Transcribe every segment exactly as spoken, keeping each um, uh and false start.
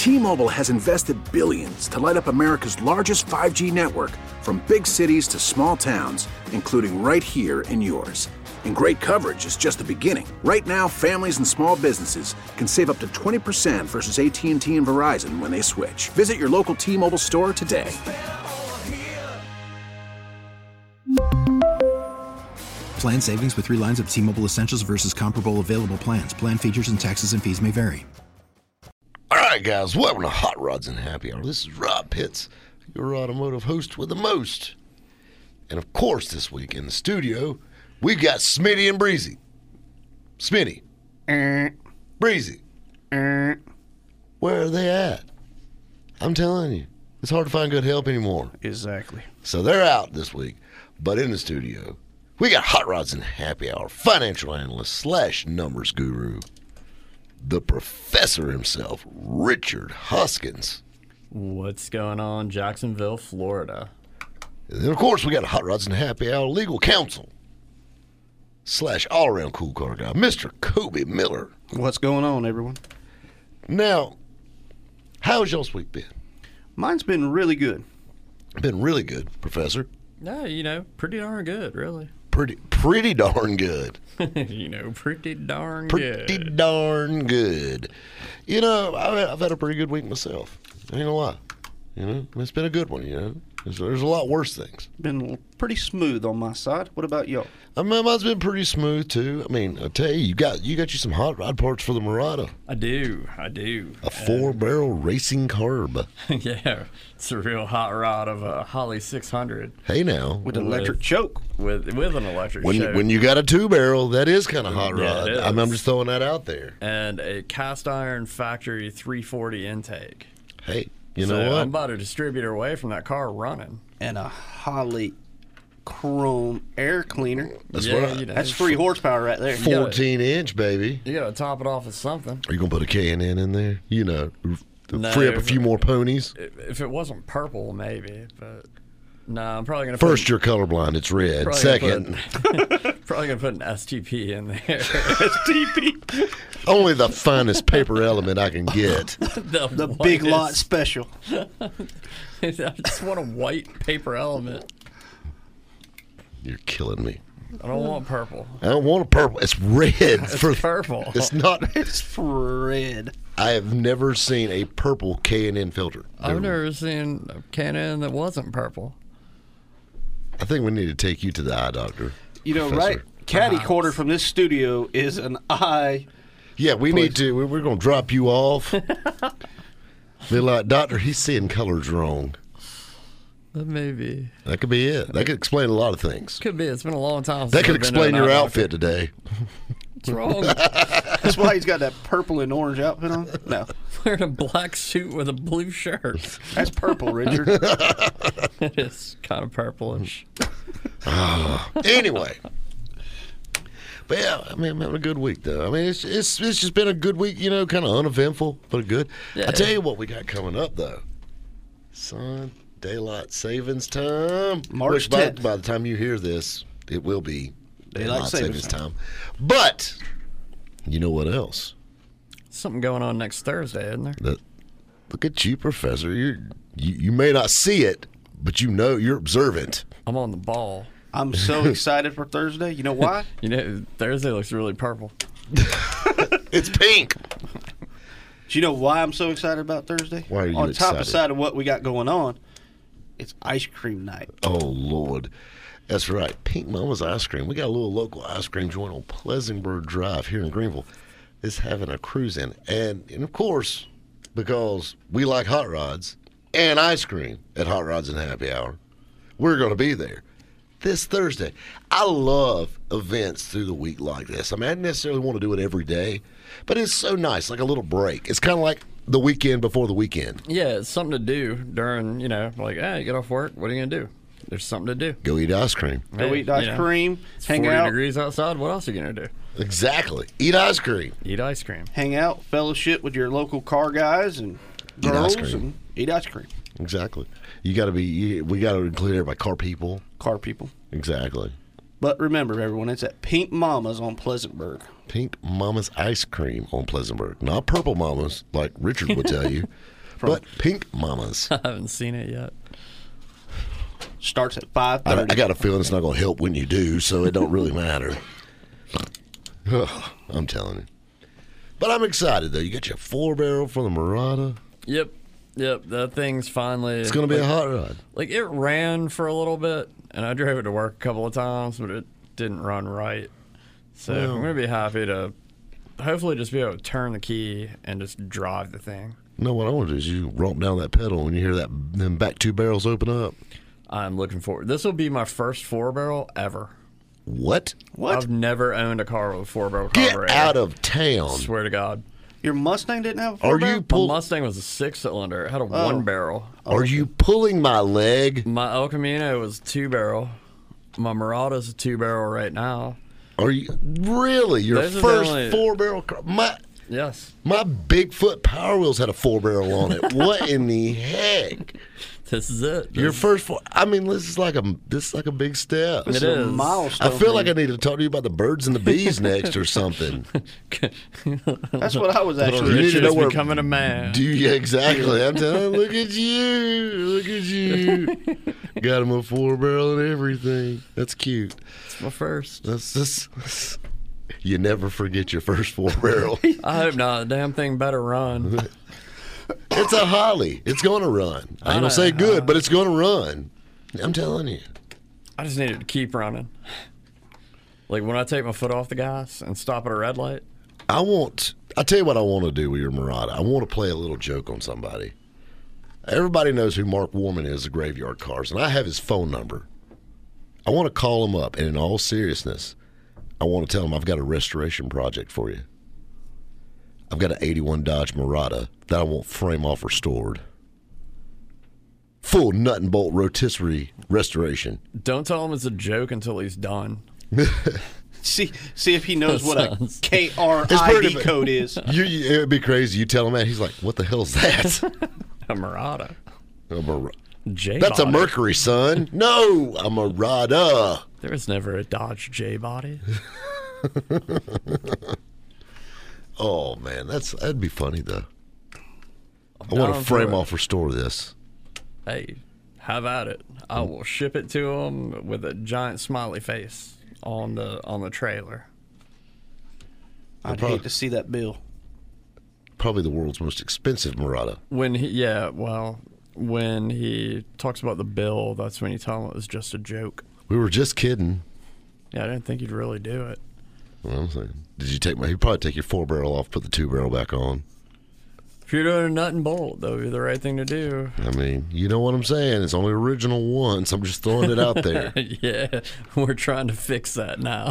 T-Mobile has invested billions to light up America's largest five G network, from big cities to small towns, including right here in yours. And great coverage is just the beginning. Right now, families and small businesses can save up to twenty percent versus A T and T and Verizon when they switch. Visit your local T-Mobile store today. Plan savings with three lines of T-Mobile Essentials versus comparable available plans. Plan features and taxes and fees may vary. All right, guys, welcome to Hot Rods and Happy Hour. This is Rob Pitts, your automotive host with the most. And, of course, this week in the studio, we've got Smitty and Breezy. Smitty. Uh, Breezy. Uh, Where are they at? I'm telling you, it's hard to find good help anymore. Exactly. So they're out this week. But in the studio, we got Hot Rods and Happy Hour financial analyst slash numbers guru, the professor himself, Richard Hoskins. What's going on, Jacksonville, Florida? And then, of course, we got Hot Rods and Happy Hour legal counsel slash all-around cool car guy, Mister Kobe Miller. What's going on, everyone? Now, how's y'all's week been? Mine's been really good. Been really good, Professor. No, you know, pretty darn good, really. Pretty, pretty darn good. you know, pretty darn pretty good. Pretty darn good. You know, I've, I've had a pretty good week myself. I ain't gonna lie. You know, it's been a good one, you know. There's, there's a lot worse things. Been pretty smooth on my side. What about y'all? I mean, mine's been pretty smooth, too. I mean, I tell you, you got you got you some hot rod parts for the Murata. I do, I do. A four-barrel uh, racing carb. Yeah, it's a real hot rod of a Holly six hundred. Hey, now. With an electric choke. With with an electric when, choke. When you got a two-barrel, that is kind of hot yeah, rod. I mean, I'm just throwing that out there. And a cast iron factory three forty intake. Hey, you so know what? I'm about a distributor away from that car running. And a Holly chrome air cleaner. That's yeah, right. You know, That's three horsepower right there. fourteen inch, baby. You got to top it off with something. Are you going to put a K and N in there? You know, no, free up a few more ponies? If it wasn't purple, maybe. But no, I'm probably going to First, put, you're colorblind. It's red. probably Second. Gonna put, probably going to put an S T P in there. S T P. Only the finest paper element I can get. the the big lot special. I just want a white paper element. You're killing me. I don't want purple. I don't want a purple. It's red. It's for, purple. It's not. It's red. I have never seen a purple K and N filter. I've never seen a Canon that wasn't purple. I think we need to take you to the eye doctor. You know, Professor. right? Caddy Perhaps. corner from this studio is an eye. Yeah, we need to. We're going to drop you off. Be like, doctor, he's seeing colors wrong. That may be. That could be it. That could explain a lot of things. Could be. It's been a long time since That could I've been to explain an your eye outfit doctor. today. What's wrong? That's why he's got that purple and orange outfit on. No, Wearing a black suit with a blue shirt. that's purple, Richard. It is kind of purplish. Anyway. But yeah, I mean, I'm having a good week, though. I mean, it's it's it's just been a good week, you know, kind of uneventful, but good. Yeah. I tell you what we got coming up, though. Son, daylight savings time. March Which by, tenth. by the time you hear this, it will be Daylight savings time. But, you know what else? Something going on next Thursday, isn't there? That, look at you, Professor. You're, you you may not see it, but you know, you're observant. I'm on the ball. I'm so excited for Thursday. You know why? You know, Thursday looks really purple. It's pink. Do you know why I'm so excited about Thursday? Why are you on top excited? of side of what we got going on, it's ice cream night. Oh, Lord. That's right. Pink Mama's Ice Cream. We got a little local ice cream joint on Pleasantburg Drive here in Greenville. It's having a cruise in. And, and of course, because we like hot rods and ice cream at Hot Rods and Happy Hour, we're going to be there this Thursday. I love events through the week like this. I mean, I didn't necessarily want to do it every day, but it's so nice, like a little break. It's kind of like the weekend before the weekend. Yeah, it's something to do during, you know, like, hey, you get off work, what are you going to do? There's something to do. Go eat ice cream. Go Hey, eat ice you know, cream, It's hang forty out, degrees outside. What else are you going to do? Exactly. Eat ice cream. Eat ice cream. hang out, fellowship with your local car guys and Eat ice girls, cream. and eat ice cream. Exactly. You got to be, you, we got to include everybody, car people. Car people. Exactly. But remember, everyone, it's at Pink Mama's on Pleasantburg. Pink Mama's Ice Cream on Pleasantburg. Not Purple Mama's, like Richard would tell you. But Pink Mamas. I haven't seen it yet. Starts at five I, thirty. I got a feeling it's not going to help when you do, so it don't really matter. I'm telling you. But I'm excited, though. You got your four-barrel from the Murata. Yep. Yep. That thing's finally. It's going to be like, a hot rod. Like, it ran for a little bit, and I drove it to work a couple of times, but it didn't run right. So Well. I'm going to be happy to hopefully just be able to turn the key and just drive the thing. No, what I want to do is you romp down that pedal when you hear that them back two barrels open up. I'm looking forward. This will be my first four barrel ever. What? What? I've never owned a car with a four barrel Get carburetor. out of town. Swear to God. Your Mustang didn't have a Are four-barrel? you My pull- Mustang was a six cylinder. It had a Oh. one barrel. Are you pulling my leg? My El Camino was two barrel. My Murata's a two barrel right now. Are you really your Those are the first only- four barrel car? My Yes. my Bigfoot Power Wheels had a four barrel on it. What in the heck? This is it. Your This- first four. I mean, this is like a this is like a big step. This It is a is. milestone. I feel for like you. I need to talk to you about the birds and the bees next or something. That's what I was You actually. need to Richard's know where- becoming a man. Do you exactly? I'm telling. Look at you. Look at you. Got him a four barrel and everything. That's cute. It's my first. That's just. You never forget your first four barrel. I hope not. The damn thing better run. It's a Holly. It's going to run. I ain't gonna say good, but it's going to run. I'm telling you. I just need it to keep running. Like when I take my foot off the gas and stop at a red light. I want. I tell you what I want to do with your Murata. I want to play a little joke on somebody. Everybody knows who Mark Warman is, the Graveyard Cars, and I have his phone number. I want to call him up, and in all seriousness, I want to tell him I've got a restoration project for you. I've got an eighty-one Dodge Murata that I want frame off restored. Full nut and bolt rotisserie restoration. Don't tell him it's a joke until he's done. See, see if he knows what a Sounds- K R It's I pretty D ba- code is. You, you, it would be crazy. You tell him that, he's like, "What the hell's that?" A Murata. A Mur- J That's a body. Mercury, son. No, a Murata. There was never a Dodge J body. Oh man, that's that'd be funny though. I'm I want down to for frame it. off restore this. Hey, have at it. I will ship it to him with a giant smiley face on the on the trailer. I'd prob- hate to see that bill. Probably the world's most expensive Murata. When he, yeah, well, when he talks about the bill, that's when you tell him it was just a joke. We were just kidding. Yeah, I didn't think he'd really do it. You know what I'm saying? Did you take my? He'd probably take your four barrel off, put the two barrel back on. If you're doing a nut and bolt, that would be the right thing to do. I mean, you know what I'm saying? It's only original once. I'm just throwing it out there. Yeah, we're trying to fix that now.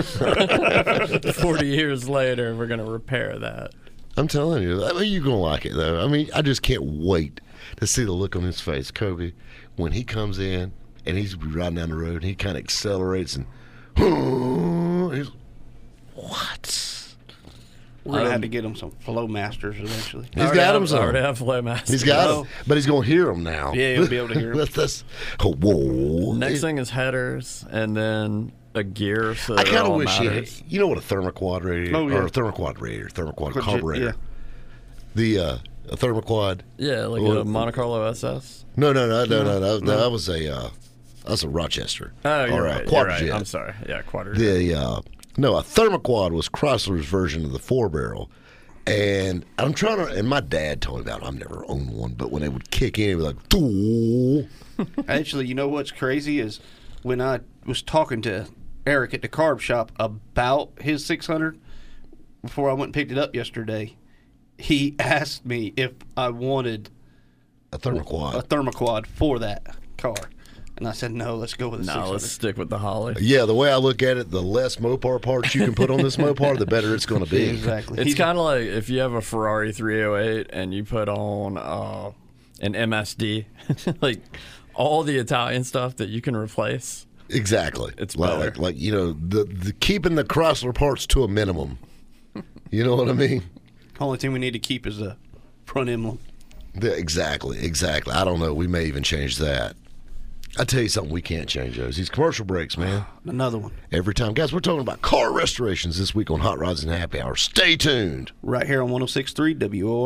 Forty years later, we're gonna repair that. I'm telling you, I mean, you're gonna like it though. I mean, I just can't wait to see the look on his face, Kobe, when he comes in and he's riding down the road and he kind of accelerates and he's what? We're gonna Um, have to get him some Flow Masters eventually. He's I already got have, him some. I already have Flow Master. He's got No. him, but he's gonna hear him now. Yeah, he'll be able to hear 'em. that's, that's, oh, whoa. Next thing is headers, and then a gear. So I that kind of all wish he had, matters. you know what a thermoquad radiator Oh, yeah. or a thermoquad radiator, thermoquad Quadri- carburetor. yeah. The uh, a thermoquad. Yeah, like Well, a Monte Carlo S S. No, no, no, no, no, no. no that was a uh, that's a Rochester. Oh, you're or a right. You're right. Quadrajet. I'm sorry. Yeah, quadra. The uh, no, a thermoquad was Chrysler's version of the four barrel. And I'm trying to, and my dad told me about it. I've never owned one, but when they would kick in, it was like, "Doo." Actually, you know what's crazy is when I was talking to Eric at the carb shop about his six hundred before I went and picked it up yesterday, he asked me if I wanted a thermoquad. a thermoquad for that car. And I said, no, let's go with a No, six hundred. let's stick with the Holly. Yeah, the way I look at it, the less Mopar parts you can put on this Mopar, the better it's going to be. Exactly. It's He's- kind of like if you have a Ferrari three oh eight and you put on uh, an M S D, like all the Italian stuff that you can replace. Exactly. It's like, better. like, like you know, the, the keeping the Chrysler parts to a minimum. You know what I mean? Only thing we need to keep is the front emblem. Yeah, exactly, exactly. I don't know. We may even change that. I tell you something we can't change those. These commercial brakes, man. Another one. Every time. Guys, we're talking about car restorations this week on Hot Rods and Happy Hour. Stay tuned. Right here on one oh six point three W O R D.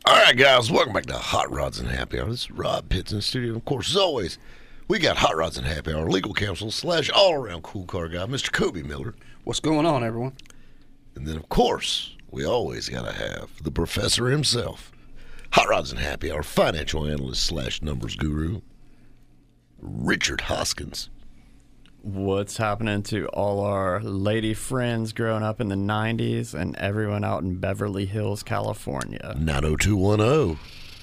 All right, guys, welcome back to Hot Rods and Happy Hour. This is Rob Pitts in the studio. Of course, as always, we got Hot Rods and Happy Hour legal counsel slash all-around cool car guy, Mister Kobe Miller. What's going on, everyone? And then, of course, we always got to have the professor himself, Hot Rods and Happy Hour financial analyst slash numbers guru, Richard Hoskins. What's happening to all our lady friends growing up in the nineties and everyone out in Beverly Hills, California? nine oh two one oh.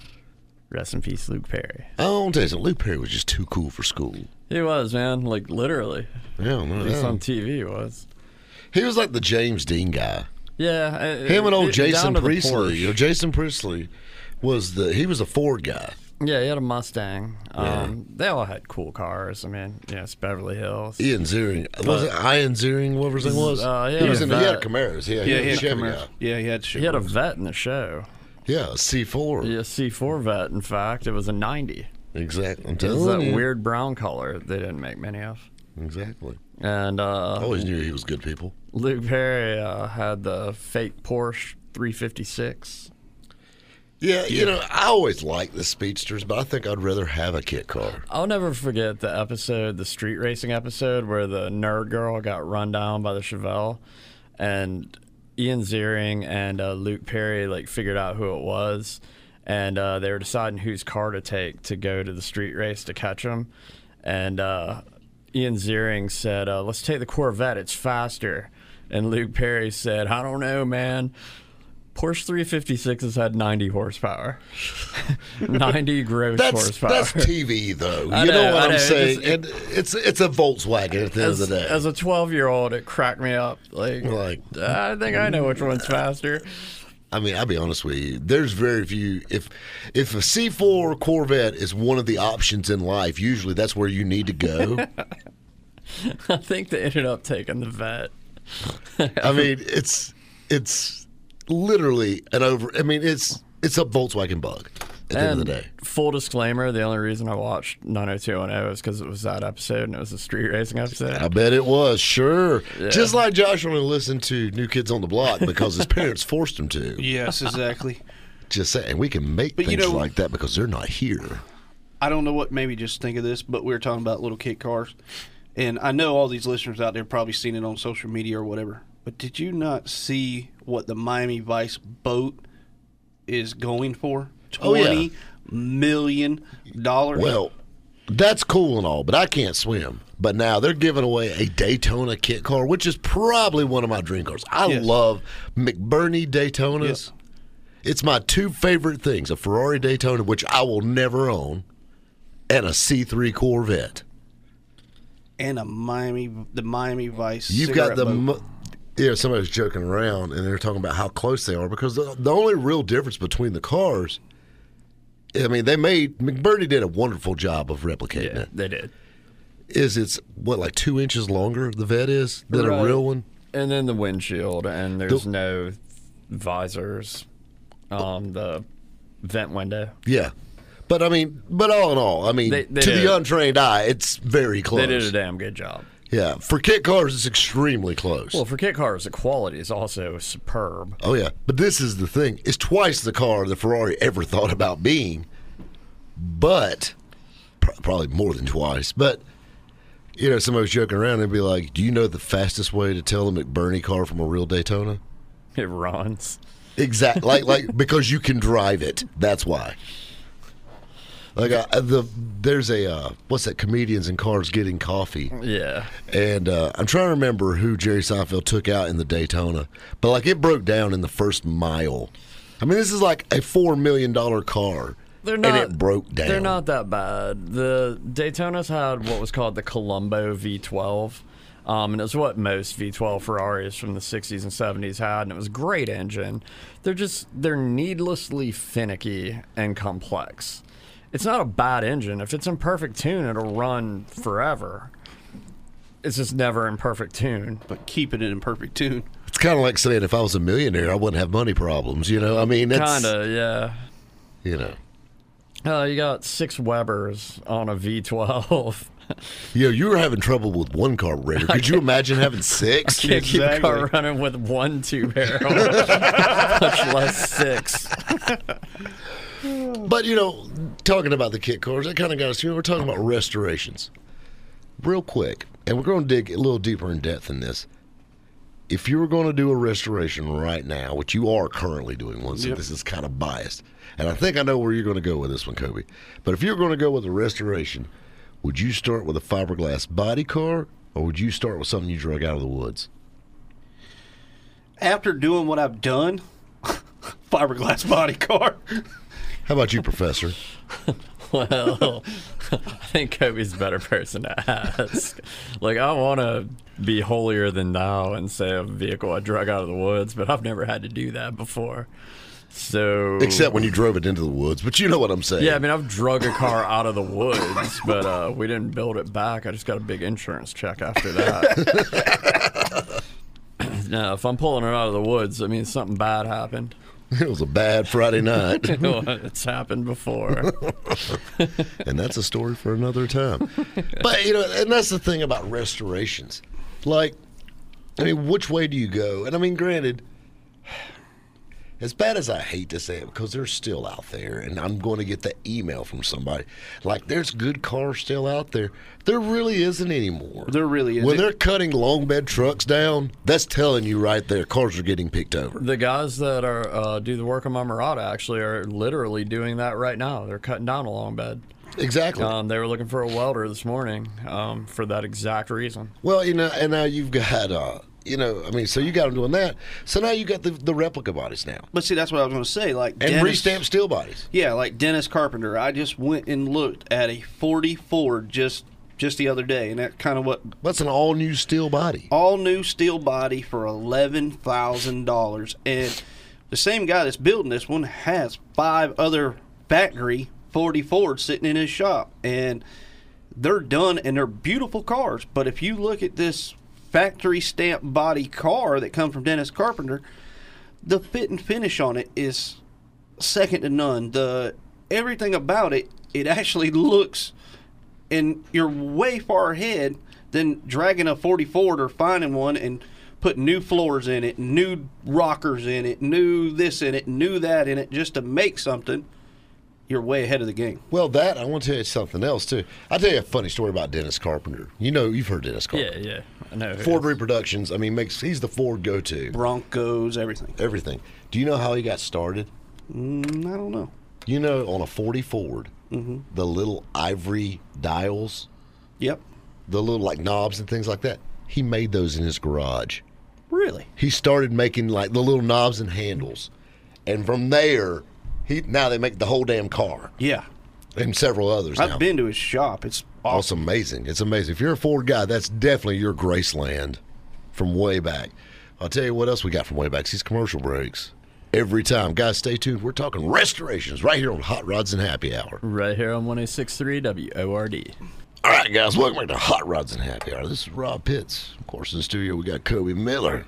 Rest in peace, Luke Perry. I don't tell you something, Luke Perry was just too cool for school. He was, man. Like, literally. Yeah, no, At least yeah. on T V, he was. He was like the James Dean guy. Yeah. Him and old it- Jason down to the Priestley. Porsche. You know, Jason Priestley was the, he was a Ford guy. Yeah, he had a Mustang. Yeah. Um, They all had cool cars. I mean, yeah, it's Beverly Hills. Ian Ziering. Was it Ian Ziering, whatever his name was? Uh, he he, had was a in, he had a Vet. Camaros. Yeah, Yeah, he, he was a had Chevy commercial. guy. Yeah, he had. He had a Vet in the show. Yeah, a C four. Yeah, C four Vet, in fact. It was a ninety. Exactly. I'm It was telling that you. weird brown color they didn't make many of. Exactly. And uh, I always knew he was good people. Luke Perry uh, had the fake Porsche three fifty-six. Yeah, you know, I always liked the speedsters, but I think I'd rather have a kit car. I'll never forget the episode, the street racing episode, where the nerd girl got run down by the Chevelle, and Ian Ziering and uh, Luke Perry like figured out who it was, and uh, they were deciding whose car to take to go to the street race to catch him, and uh, Ian Ziering said, uh, "Let's take the Corvette; it's faster," and Luke Perry said, "I don't know, man. Porsche three fifty-sixes had ninety horsepower. ninety gross That's horsepower. that's T V though. You I know, know, what I I'm know. It saying? just- and it's it's a Volkswagen at the end as, of the day. as a twelve-year-old, it cracked me up. Like, Like- I think I know which one's faster. I mean, I'll be honest with you. There's very few. If if a C four Corvette is one of the options in life, usually that's where you need to go. I think they ended up taking the Vet. I mean, it's it's literally an over. I mean, it's it's a Volkswagen Bug at the end of the day. Full disclaimer: the only reason I watched nine oh two one oh is because it was that episode and it was a street racing episode. I bet it was, sure. Just like Josh only listened to New Kids on the Block because his parents forced him to. Yes, exactly. Just saying, we can make But you things know- like that because they're not here. I don't know what made me just think of this, but we were talking about little kit cars. And I know all these listeners out there probably seen it on social media or whatever. But did you not see what the Miami Vice boat is going for? Oh, yeah. Twenty million dollars. Well, that's cool and all, but I can't swim. But now they're giving away a Daytona kit car, which is probably one of my dream cars. I Yes. love McBurney Daytonas. Yes. It's my two favorite things, a Ferrari Daytona, which I will never own, and a C three Corvette. And a Miami, the Miami Vice. You've got cigarette the... boat. Mo- yeah, somebody was joking around, and they're talking about how close they are, because the, the only real difference between the cars, I mean, they made... McBurney did a wonderful job of replicating Yeah, it. they did. Is it's, what, like two inches longer, the Vet is, than Right. a real one? And then the windshield, and there's The- no visors. Um, the vent window. Yeah. But, I mean, but all in all, I mean, They- they to did. the untrained eye, it's very close. They did a damn good job. Yeah. For kit cars, it's extremely close. Well, for kit cars, the quality is also superb. oh, yeah. But this is the thing. It's twice the car that Ferrari ever thought about being, but pr- probably more than twice. But, you know, somebody was joking around and be like, do you know the fastest way to tell a McBurney car from a real Daytona? It runs. Exactly. like, like because you can drive it. That's why. Like uh, the there's a uh, what's that? Comedians in Cars Getting Coffee, Yeah. and uh, I'm trying to remember who Jerry Seinfeld took out in the Daytona, but like it broke down in the first mile. I mean, this is like a four million dollar car, They're not, and it broke down. They're not that bad. The Daytonas had what was called the Colombo V twelve. Um, and it's what most V twelve Ferraris from the sixties and seventies had, and it was a great engine. They're just, they're needlessly finicky and complex. It's not a bad engine. If it's in perfect tune, it'll run forever. It's just never in perfect tune. But keeping it in perfect tune. It's kind of like saying if I was a millionaire, I wouldn't have money problems. You know, I mean, it's Kind of, yeah. you know, Uh, you got six Webers on a V twelve. you know, you were having trouble with one carburetor. Could you imagine having six? Can't keep a car Exactly. running with one two barrel, much less six. But, you know, talking about the kit cars, that kind of got us, you know, we're talking about restorations. Real quick, and we're going to dig a little deeper in depth in this. If you were going to do a restoration right now, which you are currently doing one, so Yep. this is kind of biased, and I think I know where you're going to go with this one, Kobe. But if you're going to go with a restoration, would you start with a fiberglass body car, or would you start with something you drug out of the woods? After doing what I've done, fiberglass body car. How about you, Professor? Well, I think Kobe's a better person to ask. Like, I want to be holier than thou and say a vehicle I drug out of the woods, but I've never had to do that before. So, Except when you drove it into the woods, but you know what I'm saying. yeah, I mean, I've drug a car out of the woods, but uh, we didn't build it back. I just got a big insurance check after that. Now, if I'm pulling it out of the woods, that means something bad happened. It was a bad Friday night. It's happened before. And that's a story for another time. But, you know, and that's the thing about restorations. Like, I mean, which way do you go? And I mean, granted, as bad as I hate to say it, because they're still out there, and I'm going to get the email from somebody, like, there's good cars still out there. There really isn't anymore. There really isn't. When they're cutting long bed trucks down, that's telling you right there, cars are getting picked over. The guys that are uh, do the work on my Murata actually are literally doing that right now. They're cutting down a long bed. Exactly. Um, they were looking for a welder this morning um, for that exact reason. Well, you know, and now you've got, uh, you know, I mean, so you got them doing that. So now you got the, the replica bodies now. But see, that's what I was going to say. Like And Dennis, restamped steel bodies. Yeah, like Dennis Carpenter. I just went and looked at a forty Ford just just the other day, and that's kind of what That's an all new steel body. all new steel body for eleven thousand dollars. And the same guy that's building this one has five other factory forty Fords sitting in his shop, and they're done and they're beautiful cars. But if you look at this factory stamp body car that come from Dennis Carpenter, the fit and finish on it is second to none. The everything about it, it actually looks, and you're way far ahead than dragging a forty Ford or finding one and putting new floors in it, new rockers in it, new this in it, new that in it, just to make something. You're way ahead of the game. Well, that, I want to tell you something else, too. I'll tell you a funny story about Dennis Carpenter. You know, you've heard Dennis Yeah, Carpenter. yeah, I know. who Ford it is. Reproductions, I mean, makes he's the Ford go-to. Broncos, everything. Everything. Do you know how he got started? Mm, I don't know. You know, on a forty Ford, Mm-hmm. the little ivory dials, Yep. the little, like, knobs and things like that, he made those in his garage. Really? He started making, like, the little knobs and handles. And from there, he now they make the whole damn car. Yeah. And several others now. I've been to his shop. It's Oh, it's awesome. amazing. It's amazing. If you're a Ford guy, that's definitely your Graceland from way back. I'll tell you what else we got from way back. These commercial breaks. Every time. Guys, stay tuned. We're talking restorations right here on Hot Rods and Happy Hour. Right here on one oh six point three W O R D. All right, guys, welcome back to Hot Rods and Happy Hour. This is Rob Pitts. Of course, in the studio, we got Kobe Miller.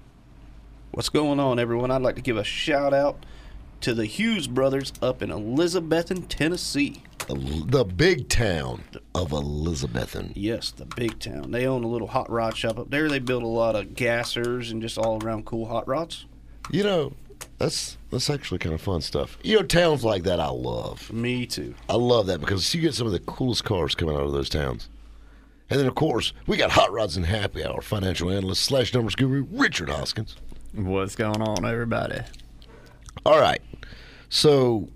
What's going on, everyone? I'd like to give a shout out to the Hughes brothers up in Elizabethton, Tennessee. The big town of Elizabethton. Yes, the big town. They own a little hot rod shop up there. They build a lot of gassers and just all around cool hot rods. You know, that's that's actually kind of fun stuff. You know, towns like that I love. Me too. I love that because you get some of the coolest cars coming out of those towns. And then, of course, we got Hot Rods and Happy Hour financial analyst slash numbers guru Richard Hoskins. What's going on, everybody? All right. So,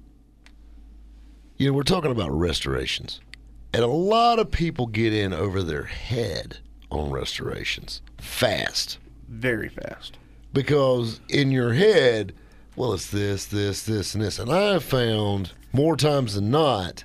you know, we're talking about restorations. And a lot of people get in over their head on restorations fast. Very fast. Because in your head, well, it's this, this, this, and this. And I have found more times than not,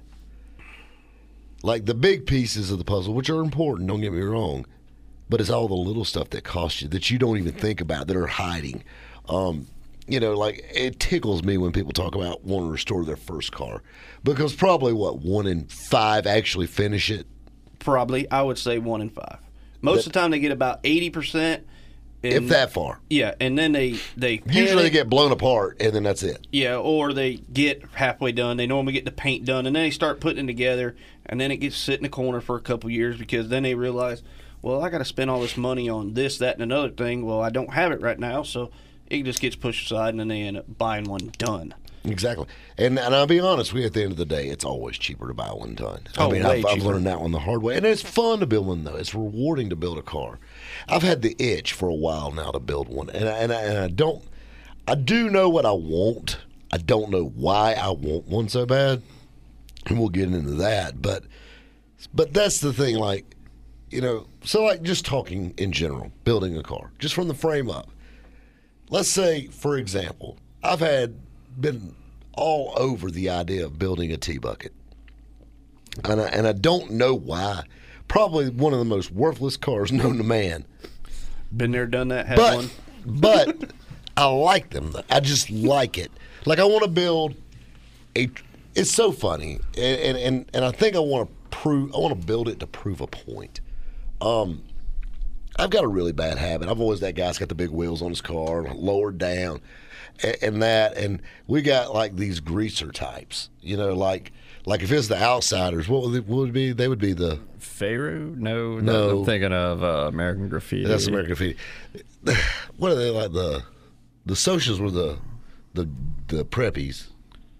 like the big pieces of the puzzle, which are important, don't get me wrong, but it's all the little stuff that costs you that you don't even think about, that are hiding. Um, you know, like it tickles me when people talk about wanting to restore their first car, because probably what, one in five actually finish it. Probably, I would say one in five. Most That- of the time, they get about eighty percent. If that far. Yeah, and then they they Usually they panic. get blown apart, and then that's it. Yeah, or they get halfway done. They normally get the paint done, and then they start putting it together, and then it gets sit in the corner for a couple years because then they realize, well, I got to spend all this money on this, that, and another thing. Well, I don't have it right now, so it just gets pushed aside, and then they end up buying one done. Exactly. And and I'll be honest with you, at the end of the day, it's always cheaper to buy one done. I Oh, mean, way I've, I've cheaper. learned that one the hard way. And it's fun to build one, though. It's rewarding to build a car. I've had the itch for a while now to build one. And I, and I, and I don't, I do know what I want. I don't know why I want one so bad. And we'll get into that. But, but that's the thing, like, you know, so like just talking in general, building a car, just from the frame up. Let's say, for example, I've had been all over the idea of building a T-bucket. And I, and I don't know why. Probably one of the most worthless cars known to man. Been there, done that, had But, one. but I like them. I just like it. Like I want to build a, it's so funny. And, and, and, and I think I want to prove, I want to build it to prove a point. Um, I've got a really bad habit. I've always that guy's got the big wheels on his car, lowered down, and, and that. And we got like these greaser types, you know, like like if it's the Outsiders, what would it, what would it be? They would be the Pharaoh? No, No. I'm thinking of uh, American Graffiti. that's American Graffiti. What are they like? The the socials were the the the preppies.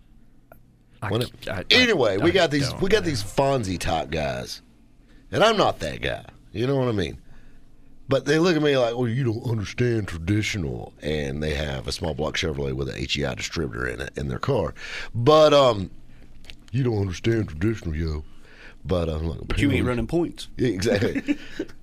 I, When it- I- I- anyway, we I got these don't we got know. these Fonzie type guys, and I'm not that guy. You know what I mean? But they look at me like, well, you don't understand traditional, and they have a small block Chevrolet with an H E I distributor in it in their car. But um, you don't understand traditional, yo. But I'm like, But you ain't running points. Yeah, exactly.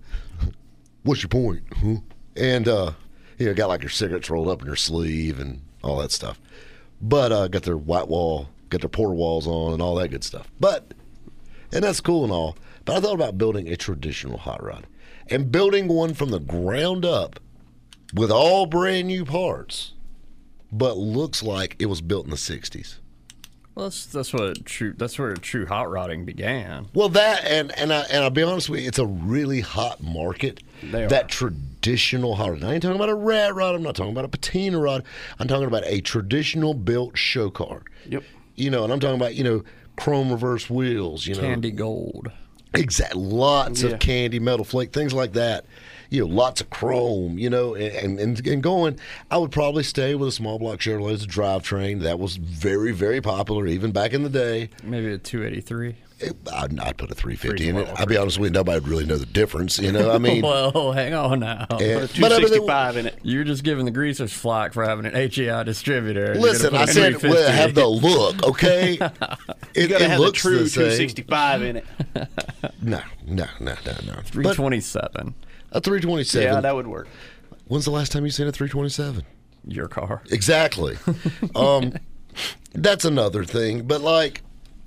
What's your point? Huh? And uh, you know, got like your cigarettes rolled up in your sleeve and all that stuff. But uh, got their white wall, got their porter walls on, and all that good stuff. But and that's cool and all. But I thought about building a traditional hot rod and building one from the ground up with all brand new parts, but looks like it was built in the sixties. Well, that's that's what true. That's where true hot rodding began. Well, that and and I and I'll be honest with you, it's a really hot market. They are. That traditional hot rod. I ain't talking about a rat rod. I'm not talking about a patina rod. I'm talking about a traditional built show car. Yep. You know, and I'm talking about you know chrome reverse wheels. You know, Candy gold. exact lots Yeah. of candy, metal flake, things like that. You know, lots of chrome. You know, and and, and going. I would probably stay with a small block Chevrolet as a drivetrain. That was very very popular even back in the day. Maybe a two eighty-three. It, I'd, I'd put a three fifty in it. Well, I'll be honest with you, nobody would really know the difference. You know, I mean, Well, hang on now. and- Put a but I mean, two sixty-five in it. You're just giving the greasers flack for having an H E I distributor. You're listen, gonna I put a said three well, fifty. have the look, okay? It, You gotta it have the looks true the same. two sixty-five in it. No, no, no, no, no. three But twenty-seven. a three twenty-seven. Yeah, that would work. When's the last time you seen a three twenty-seven? Your car. Exactly. um, that's another thing. But like,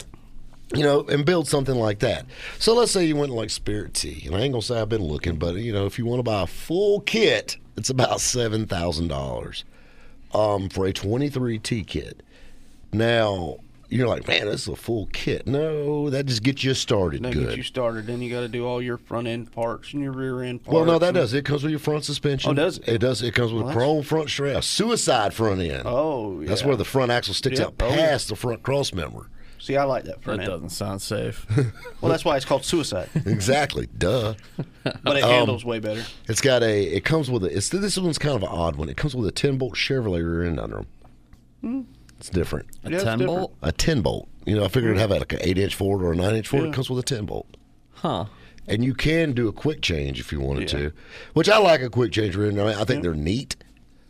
you know, and build something like that. So let's say you went like Spirit Tea, and I ain't gonna say I've been looking, but you know, if you want to buy a full kit, it's about seven thousand dollars um, for a twenty-three T kit. Now you're like, man, this is a full kit. No, that just gets you started Then good. get you started. Then you got to do all your front end parts and your rear end parts. Well, no, that and- does. It comes with your front suspension. Oh, does it? It does. It comes with Well, a chrome front strap, suicide front end. Oh, yeah. That's where the front axle sticks Yep. out Oh, yeah. past the front cross member. See, I like that That front end. doesn't sound safe. Well, that's why it's called suicide. Exactly. Duh. But it Um, handles way better. It's got a. It comes with a. It's this one's kind of an odd one. It comes with a ten bolt Chevrolet rear end under them. It's different. A Yeah, it's ten different. bolt? A ten bolt. You know, I figured it'd have like an eight inch Ford or a nine inch Ford. Yeah. It comes with a ten bolt. Huh. And you can do a quick change if you wanted Yeah. to, which I like a quick change rear end. I, mean, I think they're neat.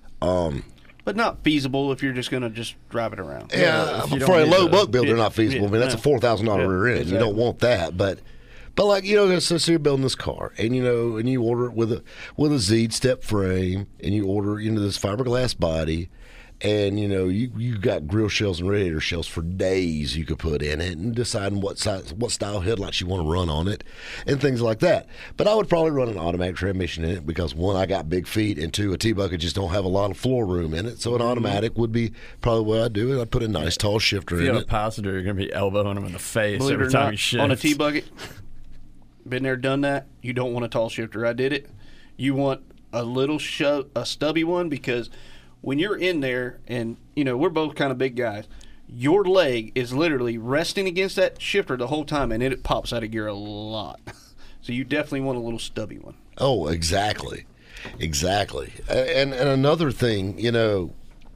But not feasible if you're just going to just drive it around. Yeah, if you for don't a need low the- buck builder, yeah, not feasible. yeah, I mean, that's a yeah. four thousand dollar Yeah, rear end. You exactly. don't want that, but but like you know, so, so you're building this car, and you know, and you order it with a with a Z step frame, and you order you know this fiberglass body, and you know you you got grill shells and radiator shells for days you could put in it, and deciding what size what style headlights you want to run on it, and things like that. But I would probably run an automatic transmission in it because one, I got big feet, and two, a T-bucket just don't have a lot of floor room in it, so an automatic would be probably what I'd do. I'd put a nice tall shifter If in you have it. a passenger, you're gonna be elbowing him in the face Believe it every or time not, he shifts. on a T bucket, been there, done that. You don't want a tall shifter. I did it. You want a little sho- a stubby one because when you're in there, and you know we're both kind of big guys, your leg is literally resting against that shifter the whole time, and it pops out of gear a lot. So you definitely want a little stubby one. Oh, exactly. Exactly. And and another thing, you know,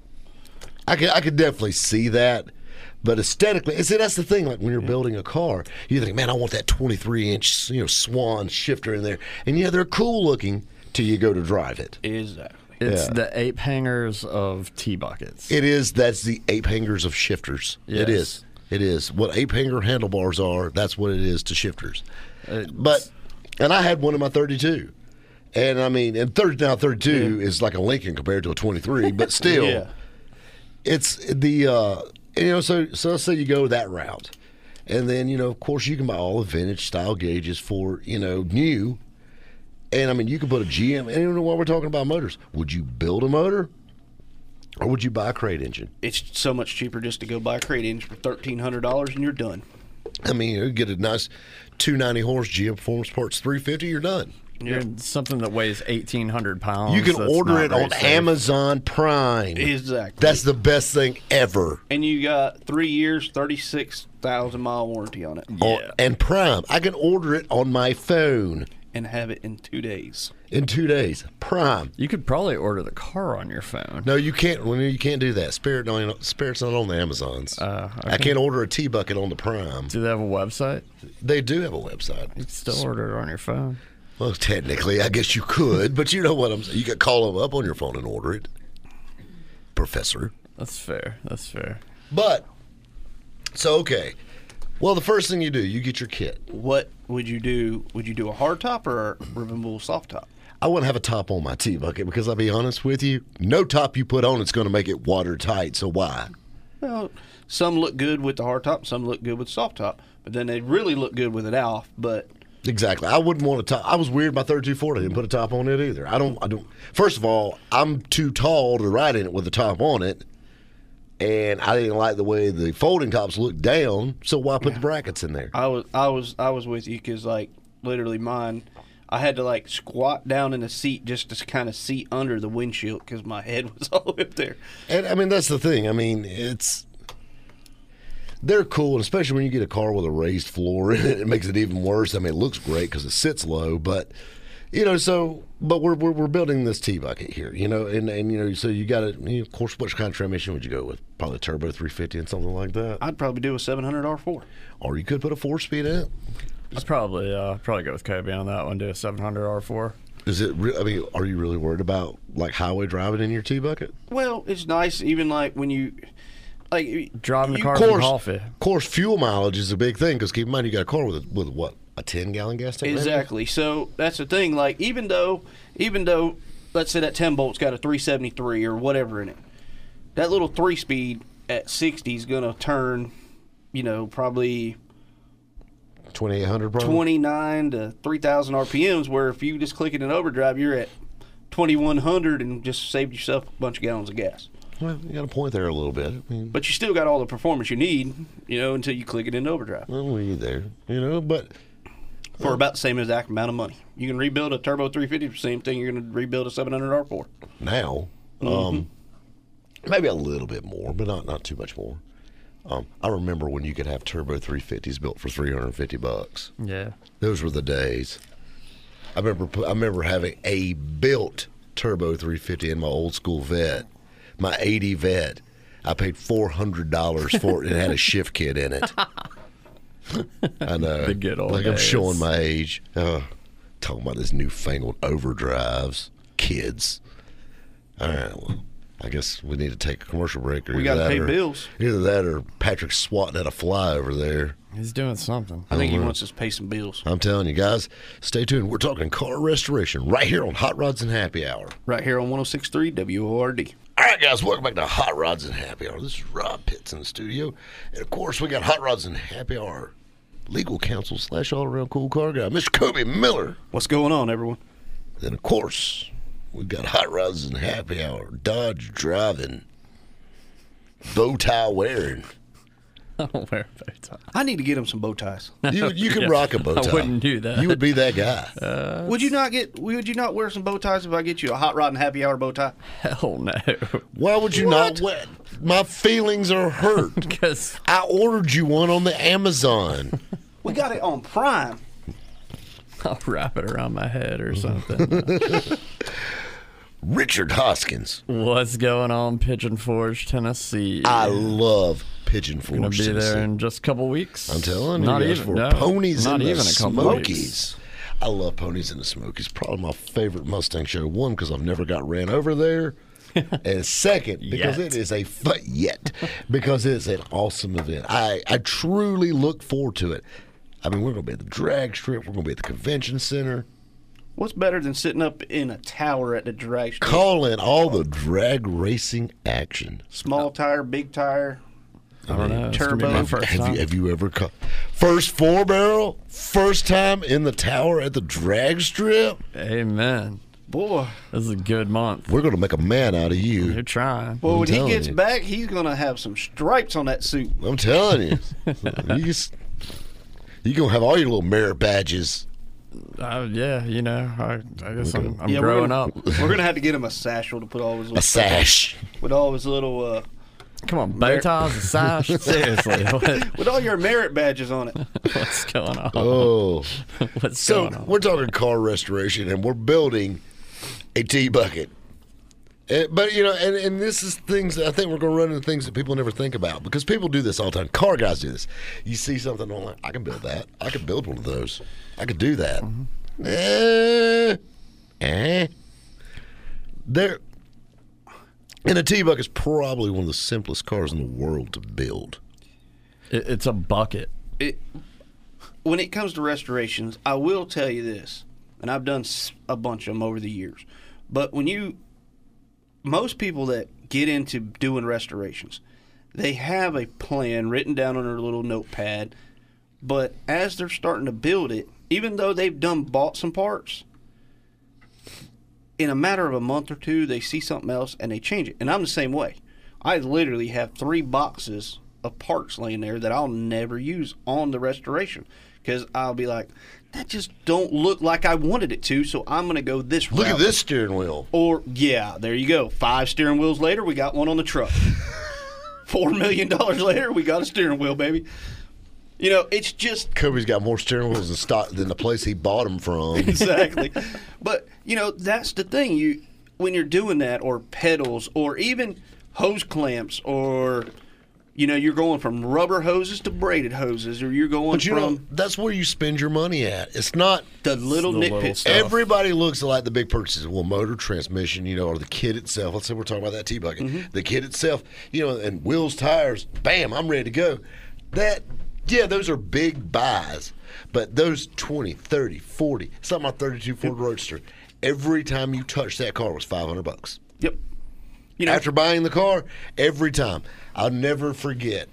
I could I could definitely see that, but aesthetically, see that's the thing. Like when you're building a car, you think, man, I want that twenty-three inch, you know, Swan shifter in there, and yeah, they're cool looking till you go to drive it. Exactly. It's Yeah. the ape hangers of T buckets. It is. That's the ape hangers of shifters. It Yes. is. It is. What ape hanger handlebars are, that's what it is to shifters. But, and I had one in my thirty-two. And I mean, and thirty, now thirty-two yeah. is like a Lincoln compared to a twenty-three, but still, Yeah. it's the, uh, you know, so, so let's say you go that route. And then, you know, of course, you can buy all the vintage style gauges for, you know, new. And I mean, you can put a G M, and you know what we're talking about motors. Would you build a motor? Or would you buy a crate engine? It's so much cheaper just to go buy a crate engine for thirteen hundred dollars and you're done. I mean, you get a nice two ninety horse G M Performance Parts three fifty, you're done. You're something that weighs eighteen hundred pounds. You can that's order not it very on safe. Amazon Prime. Exactly. That's the best thing ever. And you got three years, thirty-six thousand mile warranty on it. On- Yeah. and Prime. I can order it on my phone And have it in two days. in two days. Prime. You could probably order the car on your phone. No, you can't. Well, you can't do that. Spirit, don't, Spirit's not on the Amazons. Uh, I can't order a T bucket on the Prime. Do they have a website? They do have a website. You can still order it on your phone. Well, technically, I guess you could, but you know what I'm saying. You could call them up on your phone and order it, Professor. That's fair. That's fair. But, so, okay. Well, the first thing you do, you get your kit. What would you do? Would you do a hard top or a removable soft top? I wouldn't have a top on my T bucket because I'll be honest with you, no top you put on it's going to make it watertight. So why? Well, some look good with the hard top, some look good with soft top, but then they really look good with it off. But Exactly. I wouldn't want a top. I was weird. My thirty-two Ford, I didn't put a top on it either. I don't. I don't. First of all, I'm too tall to ride in it with a top on it, and I didn't like the way the folding tops looked down. So why put the brackets in there? I was, I was, I was with you because like literally mine, I had to like squat down in the seat just to kind of see under the windshield because my head was all up there. And I mean, that's the thing. I mean, it's they're cool, and especially when you get a car with a raised floor in it, it makes it even worse. I mean, it looks great because it sits low, but you know, so but we're we're, we're building this T bucket here, you know, and, and you know, so you got to, you know, of course, which kind of transmission would you go with? Probably a turbo three fifty and something like that, I'd probably do a seven hundred R four. or you could put a four speed in it. I'd probably uh, probably go with Kobe on that one. Do a seven hundred R four. Is it? Re- I mean, are you really worried about like highway driving in your T bucket? Well, it's nice even like when you like Driving the you- car Of from course, coffee. of course, fuel mileage is a big thing because keep in mind you got a car with a, with what a ten gallon gas tank. maybe? Exactly. So that's the thing. Like even though, even though, let's say that ten bolt's got a three seventy-three or whatever in it, that little three speed at sixty is gonna turn, you know, probably twenty-eight hundred probably. twenty-nine to three thousand R P Ms. Where if you just click it in overdrive, you're at twenty-one hundred and just saved yourself a bunch of gallons of gas. Well, you got a point there a little bit. I mean, But you still got all the performance you need, you know, until you click it into overdrive well, we there, you know, but for about the same exact amount of money. You can rebuild a turbo three fifty for the same thing you're going to rebuild a seven hundred R four. now, um, maybe a little bit more, but not not too much more. Um, I remember when you could have turbo three fifties built for three hundred fifty bucks. Yeah. Those were the days. I remember pu- I remember having a built turbo three fifty in my old school vet, my eighty vet. I paid four hundred dollars for it and it had a shift kit in it. I know. The good old like I'm days. showing my age. Uh, talking about this newfangled overdrives. Kids. All right, well, I guess we need to take a commercial break. Or We either gotta that pay or- bills. Either that or Patrick's swatting at a fly over there. He's doing something. I think he Uh-huh. wants us to pay some bills. I'm telling you guys, stay tuned. We're talking car restoration right here on Hot Rods and Happy Hour. Right here on one oh six point three W O R D. All right, guys, welcome back to Hot Rods and Happy Hour. This is Rob Pitts in the studio. And, of course, we got Hot Rods and Happy Hour legal counsel slash all-around cool car guy, Mister Kobe Miller. What's going on, everyone? Then, of course, we got Hot Rods and Happy Hour, Dodge driving, bow tie wearing. I don't wear a bow tie. I need to get him some bow ties. You, you can Yeah, rock a bow I tie. wouldn't do that. You would be that guy. would you not get? Would you not wear some bow ties if I get you a hot rod and happy hour bow tie? Hell no. Why would you not wear? My feelings are hurt. Because I ordered you one on the Amazon. We got it on Prime. I'll wrap it around my head or something. Richard Hoskins. What's going on, Pigeon Forge, Tennessee? I love Pigeon Forge, Gonna be Tennessee. there in just a couple weeks. I'm telling you, not guys, even for no, Ponies not in even the a couple Smokies. weeks. I love Ponies in the Smokies. Probably my favorite Mustang show. One, because I've never got ran over there. And second, because Yet. it is a fu- yet because it's an awesome event. I, I truly look forward to it. I mean, we're going to be at the drag strip. We're going to be at the convention center. What's better than sitting up in a tower at the drag strip? Call in all the drag racing action. Small tire, big tire. I don't know. It's gonna be Turbo. my first Have time. you have you ever ca- first four barrel? First time in the tower at the drag strip? Amen. Boy. This is a good month. We're going to make a man out of you. You're trying. Well, I'm when he telling gets you. back, he's going to have some stripes on that suit. I'm telling you. you just, you're going to have all your little merit badges. Uh, yeah, you know, I, I guess I'm, I'm Yeah, we're growing gonna, up. We're going to have to get him a satchel to put all his little A sash. with all his little uh, Come on, bow ties, a sash. Seriously, what, with all your merit badges on it. what's going on? Oh. What's So going on? we're talking car restoration, and we're building a T-bucket. And, but, you know, and, and this is things that I think we're going to run into things that people never think about, because people do this all the time. Car guys do this. You see something online, I can build that. I can build one of those. I could do that. Mm-hmm. Eh, eh. There, and a T-bucket is probably one of the simplest cars in the world to build. It, it's a bucket. it. When it comes to restorations, I will tell you this, and I've done s- a bunch of them over the years. But when you, most people that get into doing restorations, they have a plan written down on their little notepad. But as they're starting to build it, even though they've done bought some parts, in a matter of a month or two, they see something else and they change it. And I'm the same way. I literally have three boxes of parts laying there that I'll never use on the restoration, because I'll be like, that just don't look like I wanted it to, so I'm going to go this Look route. at this steering wheel. Or, yeah, there you go. Five steering wheels later, we got one on the truck. Four million dollars later, we got a steering wheel, baby. You know, it's just Kobe's got more steering wheels in stock than the place he bought them from. exactly. But you know, that's the thing. You when you're doing that, or pedals, or even hose clamps, or you know, you're going from rubber hoses to braided hoses, or you're going But you know, from that's where you spend your money at. It's not the little the nitpick little stuff. everybody looks like the big purchases. Well, motor, transmission, you know, or the kit itself. Let's say we're talking about that T-bucket. Mm-hmm. The kit itself, you know, and wheels, tires, bam, I'm ready to go. That, yeah, those are big buys. But those twenty, thirty, forty, something like thirty-two Ford Roadster, every time you touch that car was five hundred bucks. Yep. You know, After buying the car, every time. I'll never forget.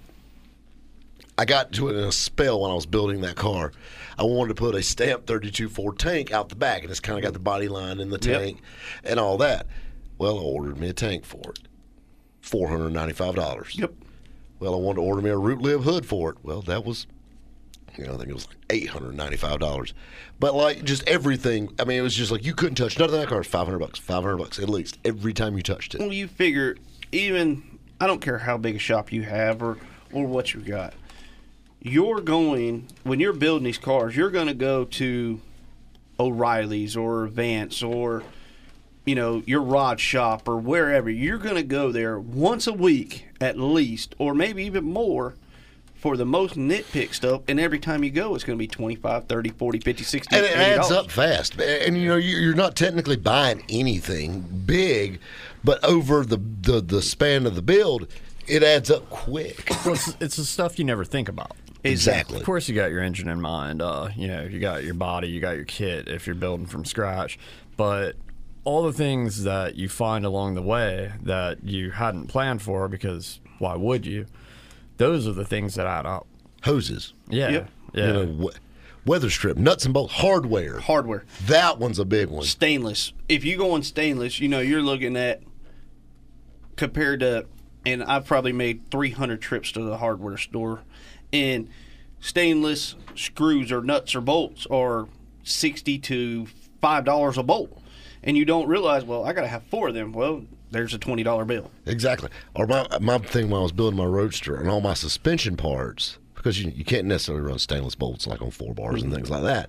I got to it in a spell when I was building that car. I wanted to put a stamped thirty-two Ford tank out the back, and it's kind of got the body line in the Yep. tank and all that. Well, I ordered me a tank for it. four hundred ninety-five dollars. Yep. Well, I wanted to order me a root lib hood for it. Well, that was, you know, I think it was like eight hundred ninety-five dollars. But like just everything, I mean, it was just like you couldn't touch nothing. That car was five hundred bucks, five hundred bucks at least every time you touched it. Well, you figure even I don't care how big a shop you have or or what you got. You're going when you're building these cars, you're going to go to O'Reilly's or Vance or you know, your rod shop or wherever. You're going to go there once a week at least, or maybe even more, for the most nitpick stuff. And every time you go, it's going to be twenty-five, thirty, forty, fifty, sixty, And it adds eighty dollars. up fast. And, you know, you- you're not technically buying anything big, but over the, the, the span of the build, it adds up quick. Well, it's, it's the stuff you never think about. Exactly. Of course, you got your engine in mind. Uh, you know, you got your body, you got your kit if you're building from scratch. But all the things that you find along the way that you hadn't planned for, because why would you? Those are the things that add up. Hoses. Yeah. Yep. Yeah. You know, we- weather strip, nuts and bolts, hardware. Hardware. That one's a big one. Stainless. If you go on stainless, you know, you're looking at, compared to, and I've probably made three hundred trips to the hardware store, and stainless screws or nuts or bolts are sixty to five dollars a bolt. And you don't realize, well, I got to have four of them. Well, there's a twenty dollar bill. Exactly. Or my, my thing when I was building my Roadster and all my suspension parts, because you, you can't necessarily run stainless bolts like on four bars and things like that.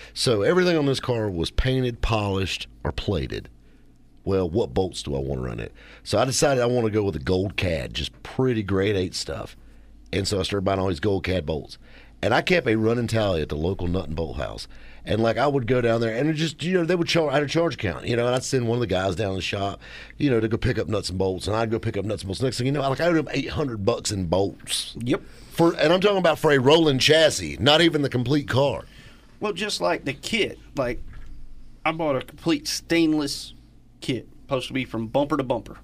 So everything on this car was painted, polished, or plated. Well, what bolts do I want to run it? So I decided I want to go with a gold C A D, just pretty grade eight stuff. And so I started buying all these gold C A D bolts. And I kept a running tally at the local nut and bolt house. And like I would go down there and it just, you know, they would charge, I had a charge account, you know, and I'd send one of the guys down in the shop, you know, to go pick up nuts and bolts. And I'd go pick up nuts and bolts. Next thing you know, like I owed him eight hundred bucks in bolts. Yep. For, and I'm talking about for a rolling chassis, not even the complete car. Well, just like the kit, like I bought a complete stainless kit, supposed to be from bumper to bumper.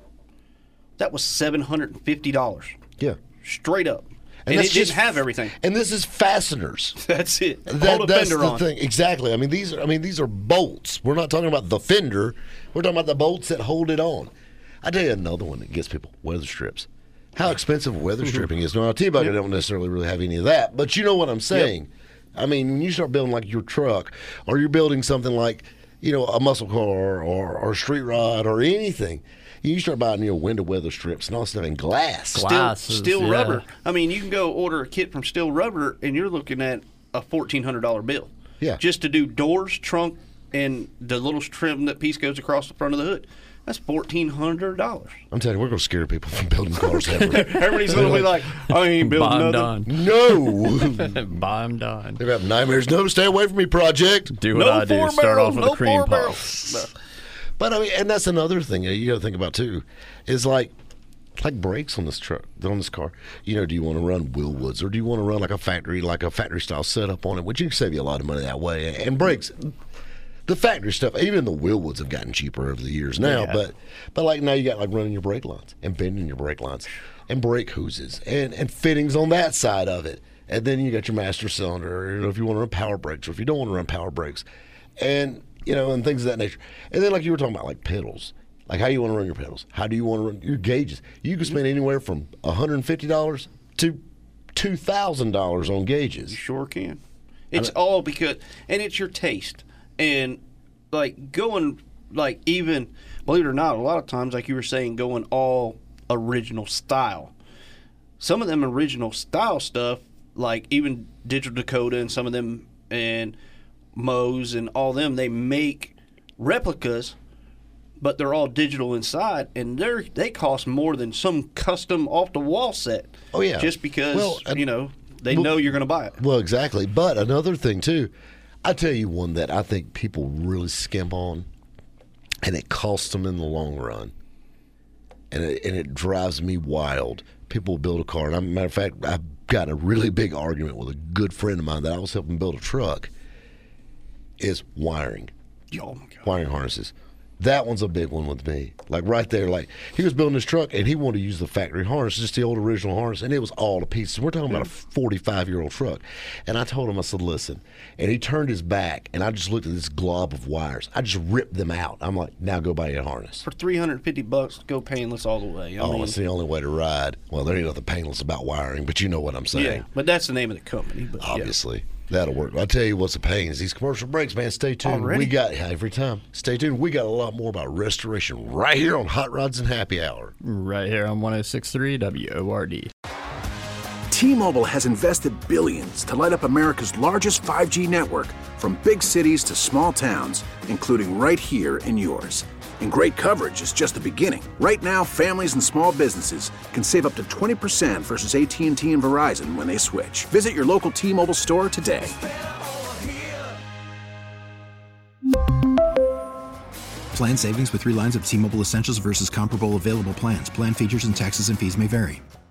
That was seven hundred fifty dollars. Yeah. Straight up. And, And, it that's didn't just, have everything. And this is fasteners. That's it. That, Hold a that's fender the on. thing. Exactly. I mean, these are. I mean, these are bolts. We're not talking about the fender. We're talking about the bolts that hold it on. I tell you another one that gets people: weather strips. How expensive weather stripping is. Now, T-Bug, I don't necessarily really have any of that, but you know what I'm saying. Yep. I mean, when you start building like your truck, or you're building something like, you know, a muscle car or or a street rod or anything. You start buying, you know, window weather strips and all stuff in glass. Glasses, Steel, steel yeah. rubber. I mean, you can go order a kit from Steel Rubber, and you're looking at a fourteen hundred dollars bill. Yeah. Just to do doors, trunk, and the little trim that piece goes across the front of the hood. That's fourteen hundred dollars. I'm telling you, we're going to scare people from building cars. Everybody's going to be like, I ain't building Buy 'em nothing. done. No. Buy 'em done. They're having nightmares. No, stay away from me, project. Do what No I do. four Start barrel, off with no a cream four barrel. puff. But I mean, and that's another thing you got to think about too, is like, like brakes on this truck, on this car. You know, do you want to run Willwoods or do you want to run like a factory, like a factory style setup on it, which you can save you a lot of money that way. And brakes, the factory stuff, even the Willwoods have gotten cheaper over the years now. Yeah. But, but like now you got like running your brake lines and bending your brake lines and brake hoses and and fittings on that side of it. And then you got your master cylinder, or, you know, if you want to run power brakes or if you don't want to run power brakes, and you know, and things of that nature. And then like you were talking about, like pedals. Like how you want to run your pedals. How do you want to run your gauges? You can spend anywhere from one hundred fifty dollars to two thousand dollars on gauges. You sure can. It's all because, and it's your taste. And like going, like even, believe it or not, a lot of times, like you were saying, going all original style. Some of them original style stuff, like even Digital Dakota and some of them, and Moe's and all them, they make replicas, but they're all digital inside, and they're they cost more than some custom off the wall set. Oh yeah, just because well, you know they well, know you're going to buy it. Well, exactly. But another thing too, I tell you one that I think people really skimp on, and it costs them in the long run, and it, and it drives me wild. People build a car, and I'm, matter of fact, I've got a really big argument with a good friend of mine that I was helping build a truck. Is wiring, Oh my God. wiring harnesses. That one's a big one with me. Like right there, like he was building this truck and he wanted to use the factory harness, just the old original harness, and it was all to pieces. We're talking about a forty-five year old truck. And I told him, I said, listen. And he turned his back and I just looked at this glob of wires. I just ripped them out. I'm like, now go buy a harness. For three hundred fifty bucks, go painless all the way. I Oh, mean, it's the only way to ride. Well, there ain't nothing painless about wiring, but you know what I'm saying. yeah, but that's the name of the company. But yeah. Obviously. That'll work. I'll tell you what's a pain is these commercial breaks, man. Stay tuned. Already? We got every time. Stay tuned. We got a lot more about restoration right here on Hot Rods and Happy Hour. Right here on one oh six point three W O R D. T-Mobile has invested billions to light up America's largest five G network, from big cities to small towns, including right here in yours. And great coverage is just the beginning. Right now, families and small businesses can save up to twenty percent versus A T and T and Verizon when they switch. Visit your local T-Mobile store today. Plan savings with three lines of T-Mobile Essentials versus comparable available plans. Plan features and taxes and fees may vary.